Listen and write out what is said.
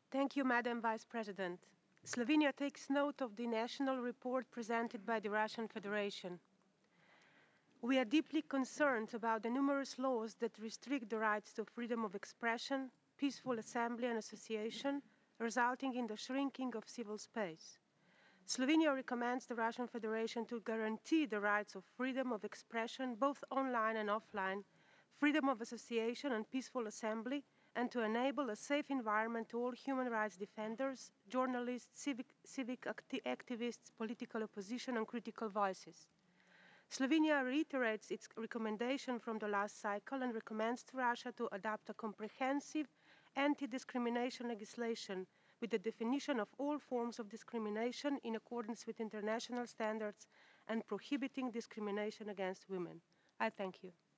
Thank you, Madam Vice President. Slovenia takes note of the national report presented by the Russian Federation. We are deeply concerned about the numerous laws that restrict the rights to freedom of expression, peaceful assembly and association, resulting in the shrinking of civil space. Slovenia recommends the Russian Federation to guarantee the rights of freedom of expression, both online and offline, freedom of association and peaceful assembly, and to enable a safe environment to all human rights defenders, journalists, civic activists, political opposition and critical voices. Slovenia reiterates its recommendation from the last cycle and recommends to Russia to adopt a comprehensive anti-discrimination legislation with the definition of all forms of discrimination in accordance with international standards and prohibiting discrimination against women. I thank you.